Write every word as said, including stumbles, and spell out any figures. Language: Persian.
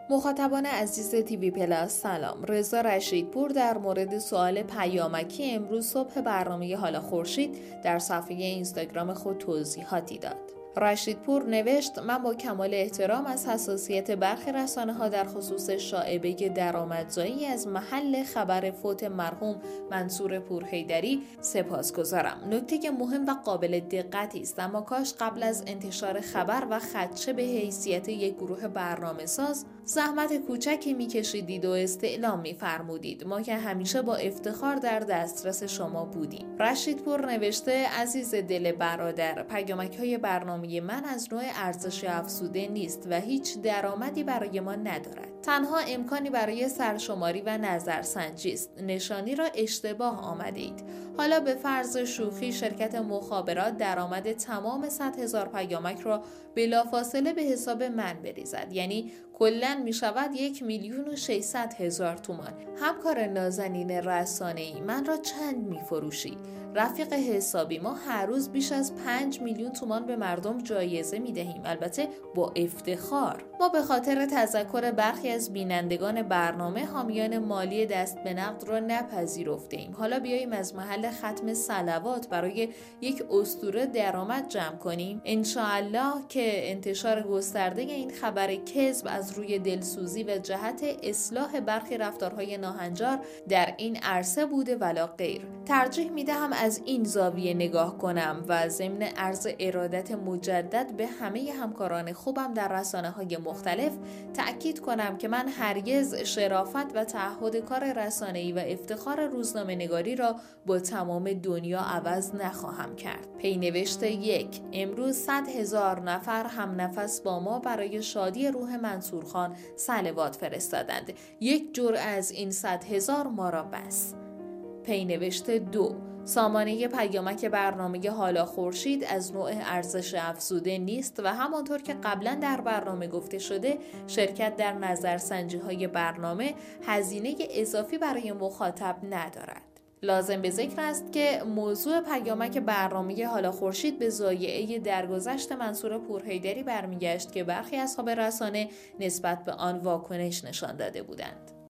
مخاطبان عزیز تیوی پلاس سلام. رضا رشیدپور در مورد سوال پیامکی امروز صبح برنامه حالا خورشید در صفحه اینستاگرام خود توضیحاتی داد. رشیدپور نوشت: من با کمال احترام از حساسیت برخی رسانه‌ها در خصوص شایعه درآمدزایی از محل خبر فوت مرحوم منصور پورحیدری سپاسگزارم. نکته که مهم و قابل دقتی است، اما کاش قبل از انتشار خبر و خدشه به حیثیت یک گروه برنامه‌ساز زحمت کوچکی می‌کشیدید و استعلام می‌فرمودید. ما که همیشه با افتخار در دسترس شما بودیم. رشیدپور نوشته: عزیز دل برادر، پیامک‌های برنامه من از نوع ارزش افزوده نیست و هیچ درآمدی برای ما ندارد. تنها امکانی برای سرشماری و نظرسنجی است. نشانی را اشتباه آمدید. حالا به فرض شوخی شرکت مخابرات درآمد تمام صد هزار پیامک را بلافاصله به حساب من بریزد، یعنی کلاً می شود یک میلیون و ششصد هزار تومان. همکار نازنین رسانه‌ای، من را چند می فروشی؟ رفیق حسابی، ما هر روز بیش از پنج میلیون تومان به مردم جایزه می دهیم، البته با افتخار. ما به خاطر تذکر برخی از بینندگان برنامه حامیان مالی دست به نقد را نپذیرفته ایم. حالا بیاییم از محل ختم صلوات برای یک اسطوره درآمد جمع کنیم. انشاءالله که انتشار گسترده این خبر کذب از روی دلسوزی و جهت اصلاح برخی رفتارهای ناهنجار در این عرصه بوده ولا غیر. ترجیح می دهم از این زاویه نگاه کنم و ضمن عرض ارادت مجدد به همه همکاران خوبم در رسانه‌های مختلف تأکید کنم که من هرگز شرافت و تعهد کار رسانه‌ای و افتخار روزنامه‌نگاری را با تمام دنیا عوض نخواهم کرد. پینوشت یک: امروز صد هزار نفر هم نفس با ما برای شادی روح منصور خان صلوات فرستادند. یک جرعه از این صد هزار ما را بس. پینوشت دو: سامانه پیامک برنامه حالا خورشید از نوع ارزش افزوده نیست و همانطور که قبلا در برنامه گفته شده شرکت در نظرسنجی‌های برنامه هزینه اضافی برای مخاطب ندارد. لازم به ذکر است که موضوع پیامک برنامه حالا خورشید به ضایعه درگذشت منصور پورحیدری برمیگشت که برخی اصحاب رسانه نسبت به آن واکنش نشان داده بودند.